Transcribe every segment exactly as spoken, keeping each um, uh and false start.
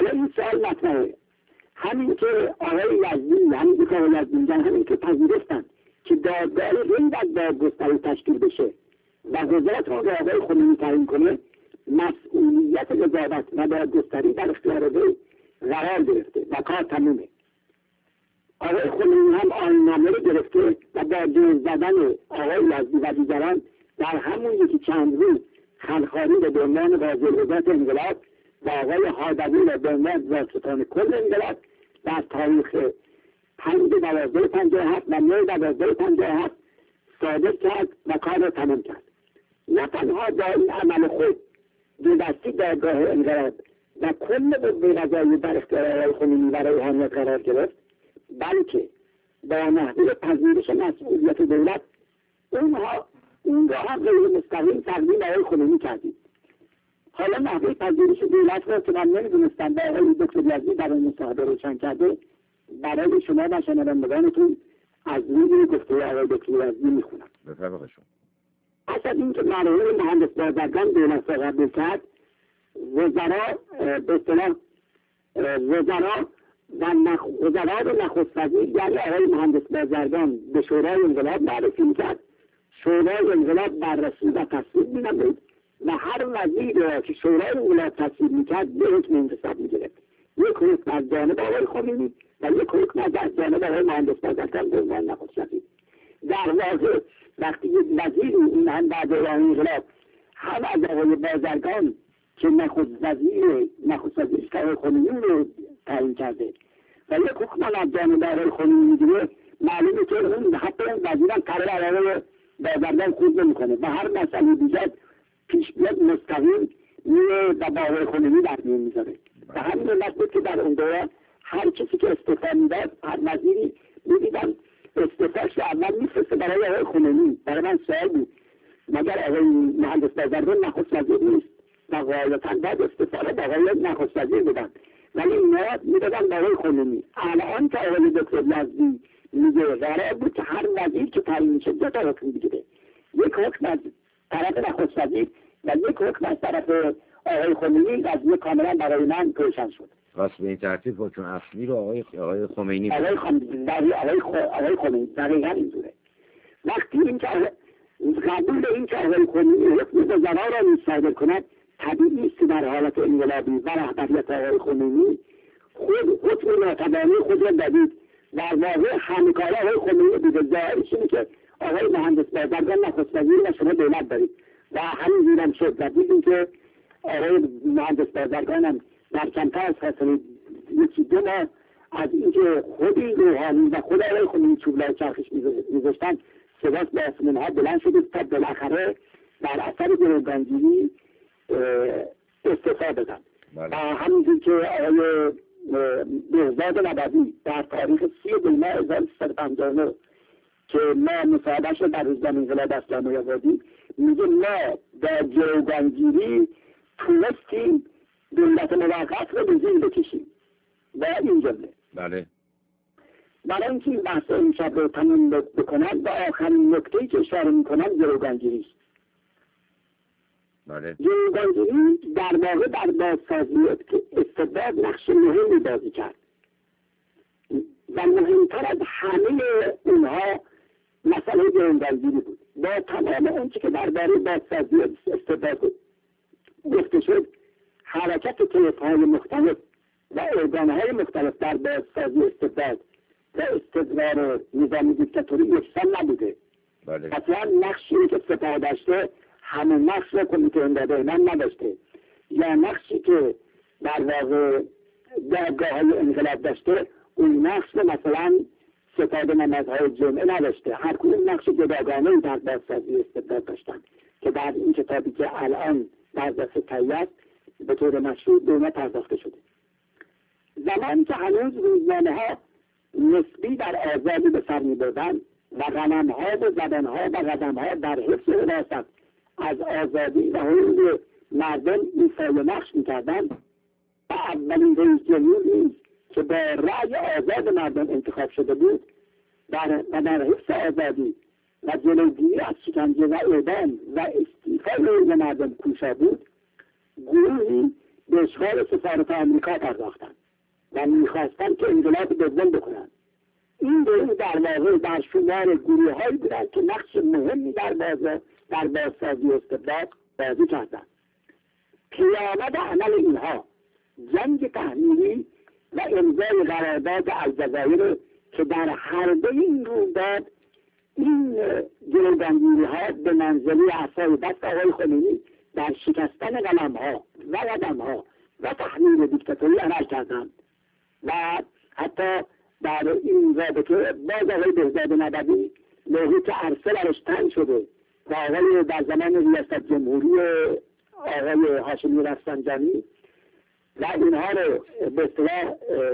حالا این سوال مطرحه، همین که آقای یزدی، همین که آقای یزدی میگن، همین که پذیرفتن که دادگاه غیر از دادگستری تشکیل بشه و وزارت رو آقای خمینی تعیین کنه، مسئولیت قضاوت و دادگستری در اختیار وی قرار گرفته و کار تمومه. آقای خمینی هم آیین‌نامه رو گرفته و با جوز زدن آقای یزدی و دیگران در همون یکی چند روز خلخالی به عنوان قاضی قضات انقلاب و آقای حادوی به عنوان واسطان کل انقلاب در تاریخ پنج دوازده پنجاه و هفت و نه دوازده پنجاه و هفت صادر کرد و کار را تمام کرد. نه تنها با این عمل خود دو دستی دادگاه انقلاب و کل قوه قضاییه در اختیار آقای خمینی و روحانیت قرار گرفت، بلکه با نحوه پذیرش مسئولیت دولت اونها اون را هم غیر مستقیم تقدیم آقای خمینی کردید. حالا نحوه پذیرش دولت را که من نمیدونستم با آقای دکتر یزدی در اون مصاحبه روشن کرده، برای شما و شنوندگانتون از روی گفته آقای دکتر یزدی میخونم. بفرمایید. پس از اینکه مرحوم مهندس بازرگان دولت را قبول کرد، وزرا به اصطلاح وزرا و نخ... وزرا و نخست وزیر یعنی آقای مهندس بازرگان به شورای انقلاب معرفی میکرد. شورای انقلاب بررسی و تصویب مینمود و هر وزیر را که شورای انقلاب تصویب میکرد به حکم انتصاب میگرفت. یک حکم از جانب آقای خمینی و یک حکم از جانب آقای مهندس بازرگان به عنوان نخست وزیر. در واقع وقتی یک وزیر این هم در دوران انقلاب هم از آقای بازرگان که نخست وزیر نخست وزیر آقای خمینی رو تعیین کرده و یک حکم از جانب آقای خمینی میگیره، معلومه که اون حتی اون وزیرم قرار آقای بازرگان خود نمیکنه و هر مسئله دیگر پیش بیاد مستقیم میره و با آقای خمینی در میون میذاره. و همین علت بود که در اون دوره هر کسی که استعفا میداد، هر وزیری میدیدن استعفاش رو اول میفرسته برای آقای خمینی. برای من سوال بود مگر آقای مهندس بازرگان نخست وزیر نیست و غالبا بعد استعفا رو با آقای نخست وزیر بدن، ولی نهاد میدادن برای خمینی. الان که آقای دکتر یزدی میگه قرار بود که هر وزیر که تعیین میشه دو تا حکم بگیره، یک حکم از طرف نخست وزیر و یک حکم از طرف آقای خمینی. از یک کاملا برای من روشن شد. پس به این ترتیب حکم اصلی رو آقای آقای خمینی آقای خمینی آقای آقای خمینی دقیقاً اینجوره. وقتی این که قبول این که آقای خمینی حکم وزرا را صادر کند، طبیعی است که در حالت انقلابی و رهبریت آقای خمینی خود حکم ناتوانی خود را دادید. در واقع همکار آقای خمینی بوده. ظاهرش اینه که آقای مهندس بازرگان نخست وزیر و شما دولت دارید و همین جورم شد و دیدیم که آقای مهندس بازرگان هم در کمتر از فاصله یکی دو ماه از اینکه خود روحانی و خود آقای خمینی چوبلای چرخش میذاشتن صداش به آسمان‌ها بلند شده تا بالاخره در اثر گروگانگیری استعفا دادن. و همینجور که آقای بهزاد نبوی در تاریخ سی دیماه هزار و سیصد و پنجاه و نه که ما مصاحبه‌اش در روزنامه انقلاب اسلامی آوردیم، میگه ما در گروگانگیری تونستیم دولت موقت رو به زیر بکشیم و این جمله. بله. برای اینکه این بحث این شب رو تمام بکنن و آخرین نکته‌ای که اشاره میکنن گروگانگیری است. بله. گروگانگیری در واقع در بازسازی استبداد نقش مهمی بازی کرد و مهمتر از همه اونها مسئله گروگانگیری بود. با تمام اون که درباره بازسازی استبداد گفته شد، حرکت طیف‌های مختلف و ارگان‌های مختلف در بازسازی استبداد و استقرار نظام دیکتاتوری یکسان نبوده. بله. مثلا نقشی که سپاه داشته همون نقش را کمیته امداد ایمن نداشته، یا نقشی که در واقع دادگاه‌های انقلاب داشته اون نقش رو مثلا ستاد نمازهای جمعه نداشته. هر کدوم نقش جداگانه‌ای در بازسازی استبداد داشتن که در این کتابی که الان در دست تهیه به طور مشروع به اونا پرداخته شده. زمانی که هنوز روزنامه‌ها نسبی در آزادی به سر می‌بردند و غنم‌ها و زبان‌ها و قدم‌ها در حفظ حراست از آزادی و حقوق مردم ایفای نقش می‌کردند و اولین رئیس جمهوری که با رأی آزاد مردم انتخاب شده بود در و در حفظ آزادی و جلوگیری از شکنجه و اعدام و استیفای حقوق مردم کوشا بود، گروهی به اشغال سفارت آمریکا پرداختند و میخواستند که انقلاب دوم بکنند. این گروه در واقع در شمار گروه‌هایی بودند که نقش مهمی در باز در بازسازی استبداد بازی کردند. پیامد عمل اینها جنگ تحمیلی و امضای قرارداد الجزایر که در هر دو این رویداد این گروگانگیری‌ها به منزله عصای دست آقای خمینی در شکستن قلم‌ها و قدم‌ها و تحمیل دیکتاتوری عمل کردند و حتی در این رابطه باز آقای بهزاد نبوی لوحی که عرصه برش تنگ شده و آقای در زمان ریاست جمهوری آقای هاشمی رفسنجانی و اینها رو به اصطلاح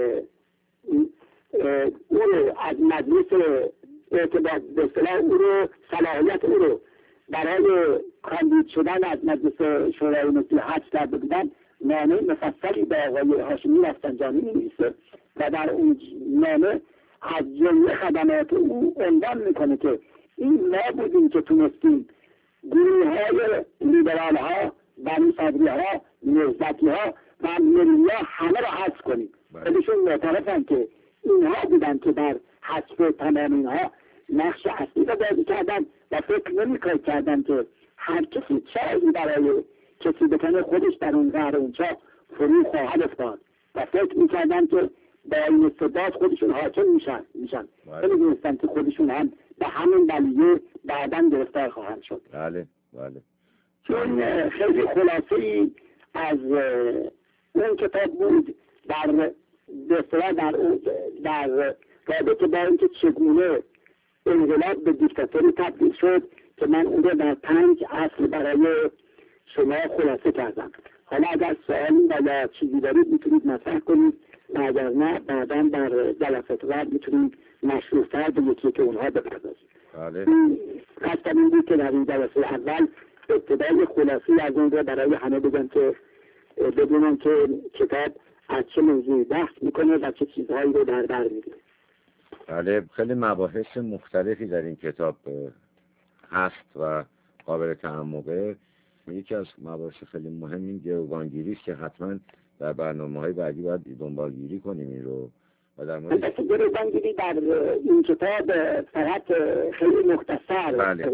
او رو از مجلس اعتبار به اصطلاح او رو صلاحیت او رو برای کاندید شدن از مجلس شورای ملی حذف کرده بودن، نامه مفصلی به آقای هاشمی رفسنجانی می‌نویسه و در اون نامه از جمله خدمات او عنوان میکنه که این ما بودیم که تونستیم گروه های لیبرال ها، بنی صدری ها، نهضتی ها و ملی ها همه رو حذف کنیم. خودشون معترفن که اینها بودن که در حذف تمام اینها نقش اصلی رو بازی کردن و فکر نمی‌کرد کردن که هر کسی چایی برای کسی بکنه خودش در اون قهر اونجا فرو خواهد افتاد و فکر می‌کردن که با این استبداد خودشون حاکم میشن میشن نمی‌دونستن که خودشون هم به همین دلیل بعداً گرفتار خواهند شد. بله بله. چون خیلی خلاصه‌ای از اون کتاب بود در بسیار در در رابطه با اینکه چگونه انقلاب به دیکتاتوری تبدیل شد که من اون رو در پنج اصل برای شما خلاصه کردم. حالا اگر سوالی و یا چیزی دارید میتونید مطرح کنید و اگر نه بعدا در جلسات بعد میتونید مشروط‌تر به یکی که اونها بپردازید. بله. قصدم این بود که در این جلسه اول ابتدای خلاصی از اون رو برای همه بگم که بدونم که کتاب از چه موضوعی بحث میکنه و چه چیزهایی رو در بر میگیره. بله، خیلی مباحث مختلفی در این کتاب هست و قابل تعمقه. یکی از مباحث خیلی مهم این گروگانگیری است که حتما در برنامه‌های بعدی باید دنبالگیری کنیم این رو. و در مورد البته گروگانگیری در این کتاب فقط خیلی مختصر بله.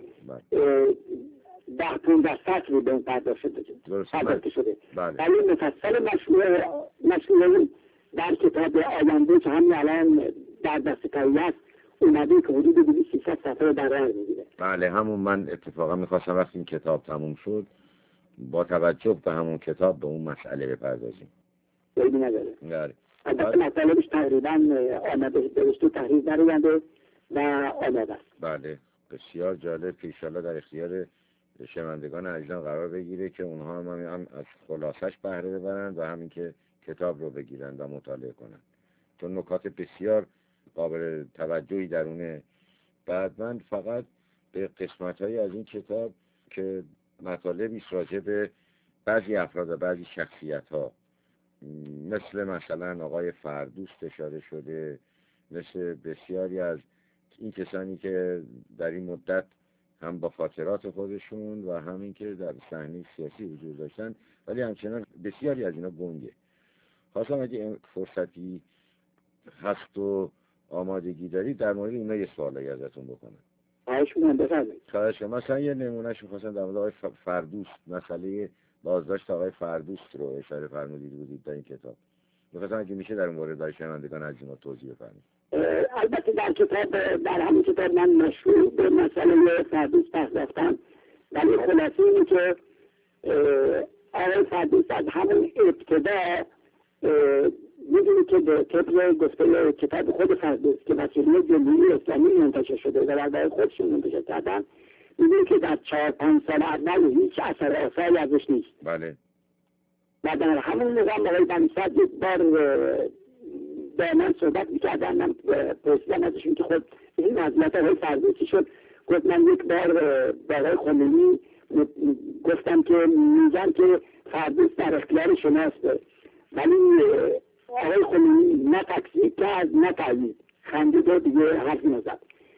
ده پونزده سطری به اون پرداخت شده بله. ولی مفصل مشروع مشروع در کتاب آینده که همین الان در دست کاری است اومده که حدود دویست سیصد صفحه در بر میگیره. بله، همون من اتفاقا میخواستم وقتی این کتاب تموم شد با توجه به همون کتاب به اون مسئله بپردازیم. بیدی نداره. بله. البته مطالبش تقریبا آمده درشت و تحریز درگنده و آمده است. بله، بسیار جالب که ایشالله در اختیار شنوندگان عزیزان قرار بگیره که اونها هم, هم از خلاصش بهره ببرند و همین که کتاب رو بگیرند و مطالعه کنند، چون نکات بسیار قابل توجهی درونه. بعد من فقط به قسمت‌هایی از این کتاب که مطالبی راجع به بعضی افراد و بعضی شخصیت‌ها مثل مثلا آقای فردوست اشاره شده، مثل بسیاری از این کسانی که در این مدت هم با خاطرات خودشون و همین که در صحنه سیاسی حضور داشتن ولی همچنان بسیاری از اینا گنگه. خواستم اگه فرصتی هست و آمادگی دارید در مورد اینا یه سوالی ازتون بکنم. خواهش می‌کنم بفرمایید. خواهش می‌کنم. مثلا یه نمونهش می‌خواستم در مورد آقای فردوست، مسئله بازداشت آقای فردوست رو اشاره فرمودید بودید در این کتاب. می‌خواستم اگه میشه در اون مورد برای شنوندگان از اینا توضیح بفرمایید. البته در کتاب در همین کتاب من مشروع به مسئله فردوست پرداختم، ولی خلاصه اینه که آقای فردوست از همون ابتدا میدونی که به طبق گفته کتاب خود فردوست که وسیله جمهوری اسلامی منتشر شده و درباره خودشون منتشر کردن، میدونی که در چهار پنج سال اول هیچ اثر آثاری ازش نیست. بله. و در همون نظام آقای بنی صدر یک بار با من صحبت میکردن، من پرسیدم ازشون که خود این وضعیت آقای فردوستی شد. گفت من یک بار با آقای خمینی گفتم که میگن که فردوست در اختیار شماست، ولی آقای خمینی نه تکذیب کرد نه تایید، خندید و دیگه حرفی نزد.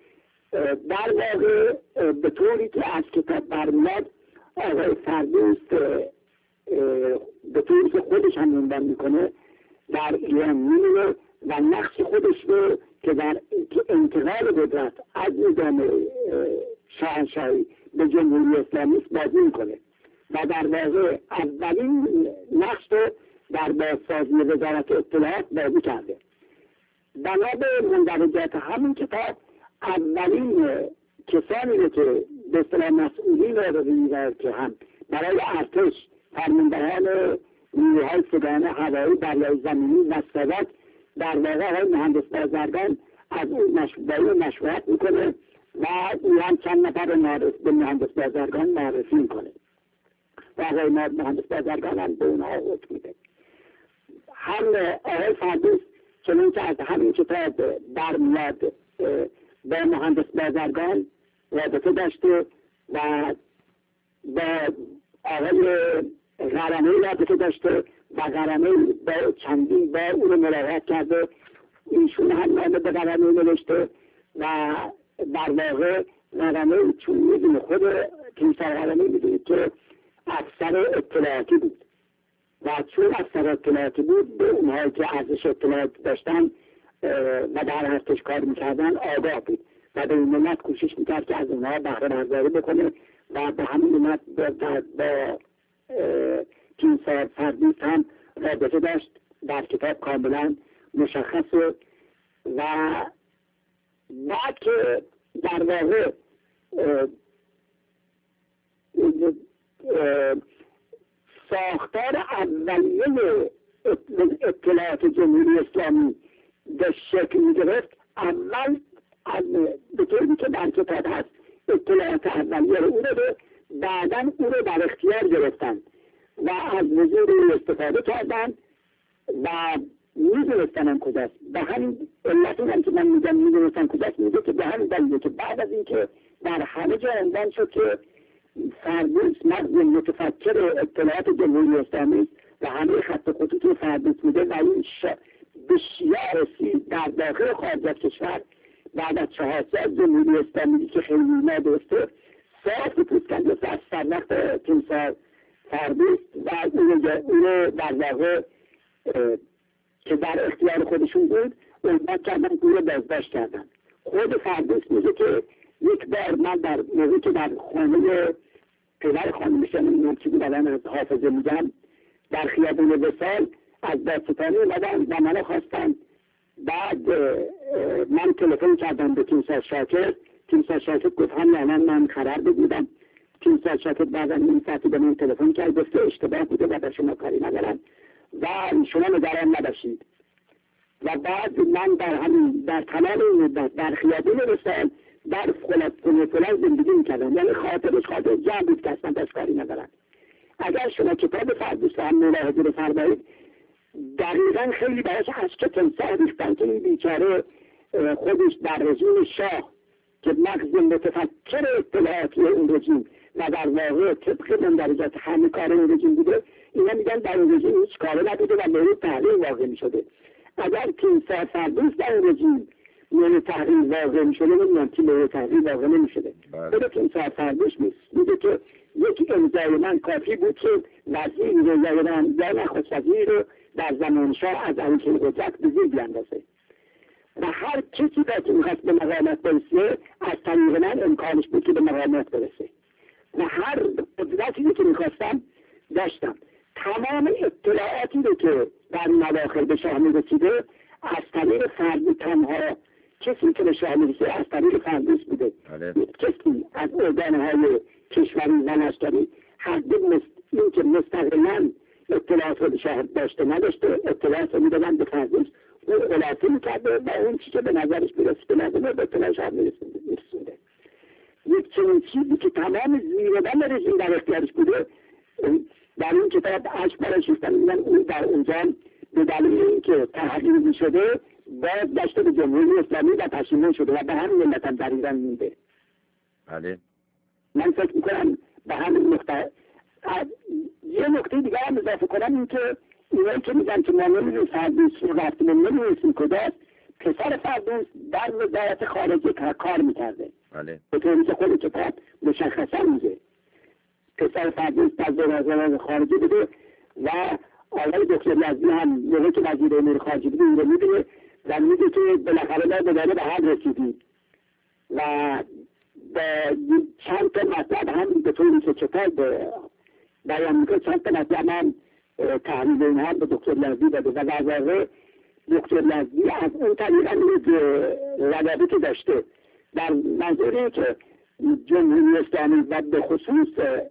در واقع به طوری که از کتاب برمیاد آقای فردوست به طوری که خودش هم عنوان میکنه در ایران میمونه و نقش خودش رو که در انتقال قدرت از نظام شاهنشاهی به جمهوری اسلامی بازی میکنه و در واقع اولین نقش رو در بازسازی وزارت اطلاعات بازی کرده. بنا به مندرجات همین کتاب اولین کسانی رو که به اصطلاح مسئولین رو که هم برای ارتش فرماندهان نیروهای سگان هوایی دریایی زمینی و سادات در واقع آقای مهندس بازرگان از اون مشورت میکنه و او هم چند نفر رو به مهندس بازرگان معرفی میکنه و آقای مهندس بازرگان هم به اونها حکم میده. هم آقای فردوس چنین که از همین کتاب برمیاد با مهندس بازرگان رابطه داشته و با آقای غرمه رابطه داشته و غرمه با چندین با او رو ملاقات کرده. ایشون هم نامه به غرمه نوشته و در واقع غرمه چون میدونه خود تیمسار غرمه میدونه که افسر اطلاعاتی بود و چون افسر اطلاعاتی بود به اونهایی که ارزش اطلاعات داشتن و در ارتش کار میکردن آگاه بود و به این ملت کوشش میکرد که از اونها بهره برداری بکنه و به همین ملت با, با تیمسار فردوس هم رابطه داشت. در کتاب کاملا مشخصه و بعد که در واقع ساختار اولیه اطلاعات جمهوری اسلامی به شکل می‌گرفت، اول به طوری که در کتاب هست اطلاعات اولیه رو او رو بعداً او رو در اختیار گرفتن و از وجود او استفاده کردن و میدونستن هم کجاست. به همین علت هم که من میگم میدونستن کجاست میگه که به همین دلیله که بعد از اینکه در همه جا عنوان شد که فردوس مغز متفکر اطلاعات جمهوری اسلامی و همه خط خطوط فردوس بوده و این بسیار در داخل خارج از کشور بعد از چهار سال جمهوری اسلامی که خیلی نادرسته صاف پوسکنده از سرنخت تیمسار فردوس و اون رو در واقع که در اختیار خودشون بود اونها کردن اون رو بازداشت کردن. خود فردوس میگه که یک بار من در موقعی که در خانه پدر خانمشان میگم چی بود الان از حافظه میگم در خیابون وصال از داستانی اومدن و منو خواستن. بعد من تلفن کردم به تیمسار شاکر. تیمسار شاکر گفت همین الان من خبر بگیدم. تیمسار شاکر بعد از این ساعتی به من تلفن کرد گفت اشتباه بوده و به شما کاری ندارم و شما نگران نباشید. و بعد من در همین در تمام این مدت در خیابون وصال در خونه فلان زندگی میکردم، یعنی خاطرش خاطر جمع بود که اصلا دست کاری ندارم. اگر شما کتاب فردوس هم ملاحظه رو فرمایید دقیقا خیلی براش از که تمساح ریختن که این بیچاره خودش در رژیم شاه که مغز متفکر اطلاعاتی اون رژیم و در واقع طبق مندرجات همه کار اون رژیم بوده، اینا میگن در اون رژیم هیچ کاره نبوده و مورد تحریم واقع میشده. اگر تیمسار فردوس در اون رژیم مورد تحریم واقع میشده نمیدونم که مورد تحریم واقع نمیشده. خود تیمسار فردوس نیست میگه که یک امضای من کافی بود که وزیر وزارت یا نخست وزیر رو در زمان شاه از اون قدرت به زیر بیاندازه و هر کسی که میخواست به مقامات برسه از طریق من امکانش بود که به مقامات برسه و هر قدرتی که میخواستم داشتم. تمام اطلاعاتی رو که در مداخل به شاه میرسیده از طریق فردوس تنها کسی که به شاه میرسه از طریق فردوس بوده. کسی از ارگانهای کشوری و لشکری هر دو این که مستقلاً اطلاعات رو به شاه داشته نداشته اطلاعات رو میدادن به فردوس اون خلاصه میکرده و اون چی که به نظرش میرسیده نظر به اطلاع شاه میرسونده. یک چنین چیزی که تمام زیردن رژیم در اختیارش بوده در این کتاب عشق برش شستن میدن اون در اونجا به دلیل اینکه تحقیق میشده باز داشته به جمهوری اسلامی و پشیمان شده و به همین علت هم در ایران مونده. بله من فکر میکنم به همین نقطه یه نکته دیگه هم اضافه کنم این که اینایی که میگن که ما نمیدونیم فردوس رو رفتیم نمیدونیم کجاست، پسر فردوس در وزارت خارجه کار میکرده. بله به طوری که خود کتاب مشخصا میگه پسر فردوس در وزارت خارجه بوده و آقای دکتر یزدی هم موقعی که وزیر امور خارجه بود این رو می‌بینه و میگه که بالاخره ما دوباره به هم رسیدیم و با چند تا مطلب هم به طوری که کتاب بیان میکنه چند تا مطلب هم تحلیل اینها به دکتر یزدی داده و در واقع دکتر یزدی از اون طریق هم یک روابطی که داشته در منظوره که جمهوری اسلامی و به خصوص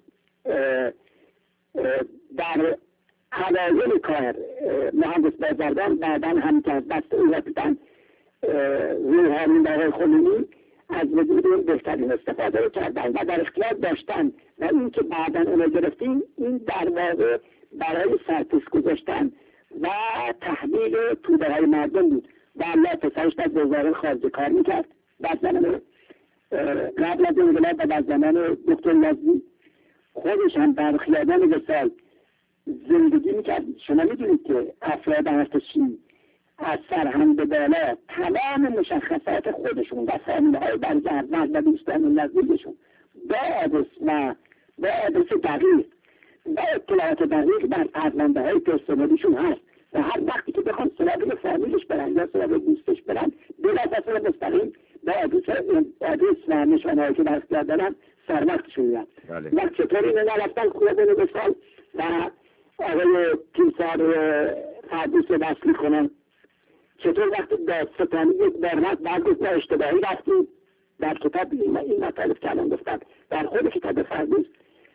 در اوایل کار مهندس بازرگان بعدا هم که از دست او رفتن روحانی آقای خمینی از وجود این بهترین استفاده رو کردن و در اختیار داشتن و این که بعدا اون رو گرفتیم این در واقع برای سرپوش گذاشتن و تحمیل توده های مردم بود و الله پسرش در وزارت خارجه کار میکرد در زمان قبل از انقلاب و در زمان دکتر یزدی خودش هم در خیابان وصال زندگی میکرد. شما میدونید که افراد ارتشی از سرهنگ به بالا تمام مشخصات خودشون و فامیل های برگردن و دوستان نزدیکشون با آدرس و با آدرس دقیق و اطلاعات دقیق بر پرونده های پرسنلیشون هست و هر وقتی که بخوان سراغ فامیلش برن یا سراغ دوستش برن بلافاصله مستقیم با آدرس آدرس و نشانه‌هایی که در اختیار دارن سر وقتشون میرن. و چطور اینو نرفتن خیابان وصال و آقای تیمسار فردوس رو دستگیر کنن؟ چطور وقتی دادستانی یک برنامه برگزید با اشتباهی رفتیم در کتاب این این مطالب کردن گفتن در خود کتاب فردوس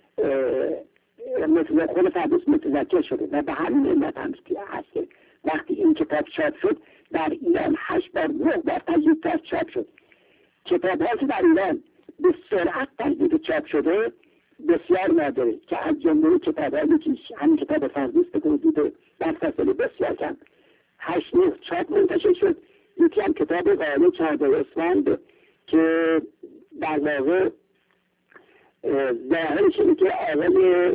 خود فردوس متذکر شده و به همین علت هم هست که وقتی این کتاب چاپ شد در ایران هشت بار نه بار تجدید چاپ شد. کتاب هایی که در ایران به سرعت تجدید چاپ شده بسیار نادره که از جمله کتاب هایی که همین کتاب فردوس به حدود در فاصله بسیار کم هشت نه چاپ منتشر شد. یکی هم کتاب قائل چهارده اسفند که در واقع ظاهرش اینه که آقای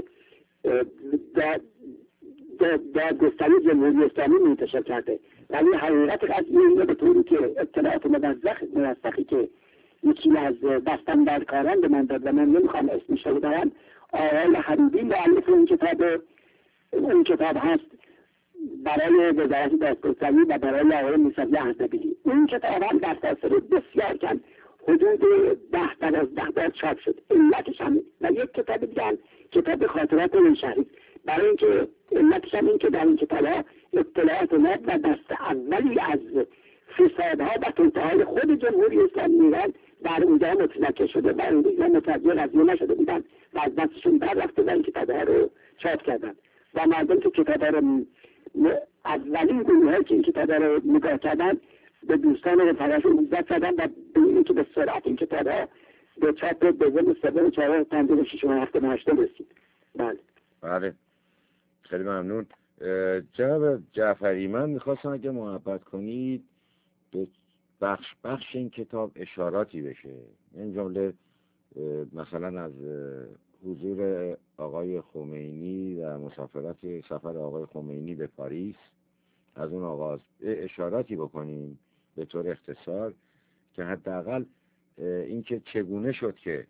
دادگستری جمهوری اسلامی منتشر کرده ولی حقیقت قضیه اینه به طوری که اطلاعات موثقی که یکی از دستاندرکاران به من داد و من نمیخوام اسمش رو ببرم آقای حبیبی مؤلف اون کتاب اون کتاب هست برای وزارت دادگستری و برای آقای موسوی احمدی. این کتاب هم در فاصله بسیار کم حدود ده دوازده بار چاپ شد. علتش هم و یک کتاب دیگه هم کتاب خاطرات روشنی برای اینکه علتش هم این که در این کتاب ها اطلاعات اومد و دست اولی از فسادها و توطئه‌های خود جمهوری اسلامی ایران در اونجا متذکر شده و اونجا متوجه قضیه نشده بودن و از دستشون در رفته و این کتاب ها رو چاپ کردن و مردم که کتاب ها رو اولین گروه‌هایی که این کتاب ها رو نگاه کردن به دوستان و رفقاشون ایزد کردن و به اینی که به سرعت این کتاب ها به چاپ دوم سوم چهارم پنجم ششم هفتم هشتم رسید. بله بله خیلی ممنون. جناب جعفری من میخواستم اگه محبت کنید به بخش بخش این کتاب اشاراتی بشه. این جمله مثلا از حضور آقای خمینی و مسافرت سفر آقای خمینی به پاریس از اون آغاز اشاراتی بکنیم به طور اختصار که حداقل اینکه چگونه شد که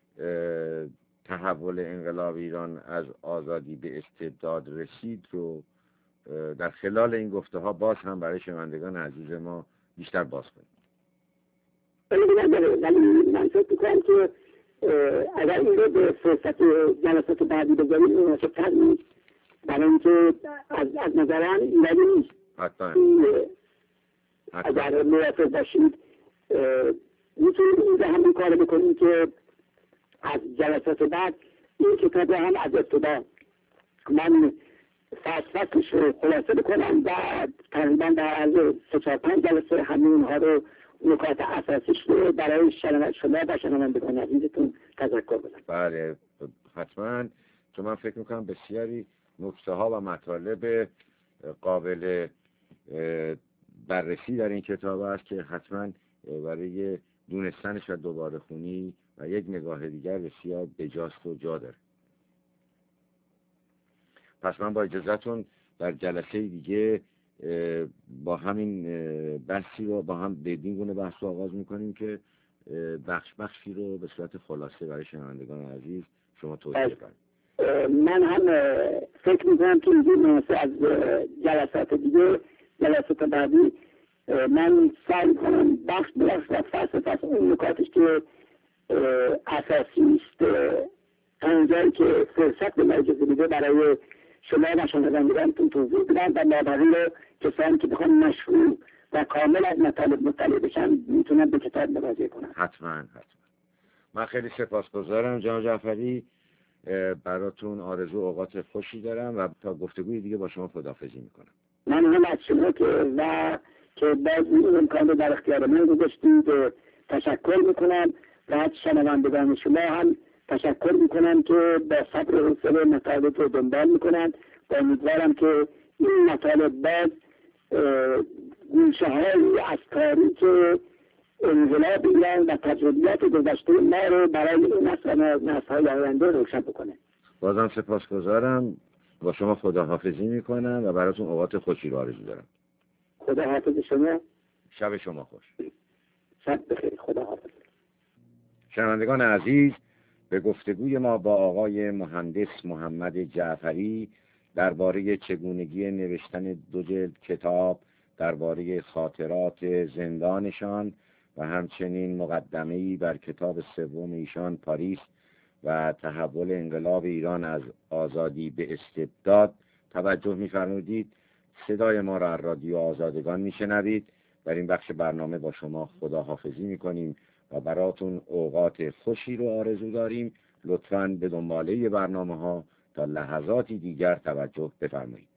تحول انقلاب ایران از آزادی به استبداد رسید رو در خلال این گفته ها باز هم برای شنوندگان عزیز ما بیشتر باز کنیم. ولی من فکر می‌کنم که اگر این رو به فرصت جلسات بعدی بذاریم مناسب‌تر نیست برای اینکه از از نظرم ایرانی نیست. حتما اگر موافق باشید میتونید اینجا همون کار بکنید که از جلسات بعد این کتاب هم از ابتدا من فصل فصلش رو خلاصه بکنم و تقریبا در عرض سه چهار پنج جلسه همه اونها رو نکات اساسیش رو برای شما و شنوندگان عزیزتون تذکر بدم. بله حتما، چون من فکر میکنم بسیاری نکته ها و مطالب قابل بررسی در این کتاب است که حتما برای دونستنش و دوباره خونی و یک نگاه دیگر بسیار بجاست و جا داره. پس من با اجازهتون در جلسه دیگه با همین بحثی رو با هم بدین گونه بحث رو آغاز میکنیم که بخش بخشی رو به صورت خلاصه برای شنوندگان عزیز شما توضیح بدید. من هم فکر میکنم که اینجور مناسب از جلسات دیگه، جلسات بعدی من سعی کنم بخش بخش و فصل فصل اون نکاتش که اساسی است اونجایی که فرصت به اجازه میده برای شما و شنوندگانتون توضیح بدم و مابقی رو کسانی که بخوان مشروع و کامل از مطالب مطلع بشن میتونن به کتاب مراجعه کنن. حتما حتما. من خیلی سپاسگزارم جناب جعفری، براتون آرزو اوقات خوشی دارم و تا گفتگوی دیگه با شما خداحافظی میکنم. من هم از شما که و که باز این امکان رو در اختیار من گذاشتید تشکر میکنم و از شنوندگان شما هم تشکر میکنم که با صبر و حوصله مطالب رو دنبال میکنن و امیدوارم که این مطالب باز گوشه هایی از تاریخ انقلاب ایران و تجربیات گذشته ما رو برای این نسل و نسل‌های آینده روشن بکنه. بازم سپاسگزارم، با شما خداحافظی میکنم و براتون اوقات خوشی رو آرزو دارم. خداحافظ شما. شب شما خوش. شب بخیر. خداحافظ. شنوندگان عزیز، به گفتگوی ما با آقای مهندس محمد جعفری درباره چگونگی نوشتن دو جلد کتاب درباره خاطرات زندانشان و همچنین مقدمه‌ای بر کتاب سوم ایشان پاریس و تحول انقلاب ایران از آزادی به استبداد توجه می‌فرمودید. صدای ما را از رادیو آزادگان میشنوید. در این بخش برنامه با شما خداحافظی میکنیم و براتون اوقات خوشی رو آرزو داریم. لطفاً به دنباله برنامه ها تا لحظاتی دیگر توجه بفرمایید.